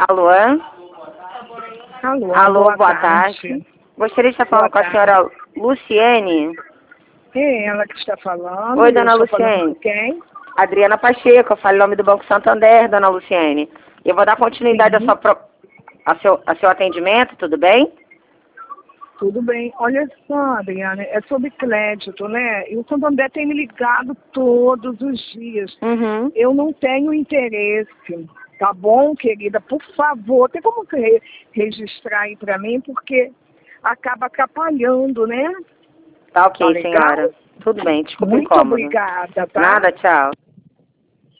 Alô? Alô, Boa tarde. Gostaria de estar falando com a senhora Luciene. É ela que está falando. Oi, dona Eu estou falando Luciene. com quem? Adriana Pacheco, eu falo em nome do Banco Santander, dona Luciene. Eu vou dar continuidade Sim. a seu atendimento, tudo bem? Tudo bem. Olha só, Adriana, é sobre crédito, né? E o Santander tem me ligado todos os dias. Uhum. Eu não tenho interesse, tá bom, querida? Por favor, tem como você registrar aí para mim, porque acaba atrapalhando, né? Tá ok, Tá legal? senhora. Tudo bem, desculpa o Muito incômodo. obrigada, tá? Nada, tchau.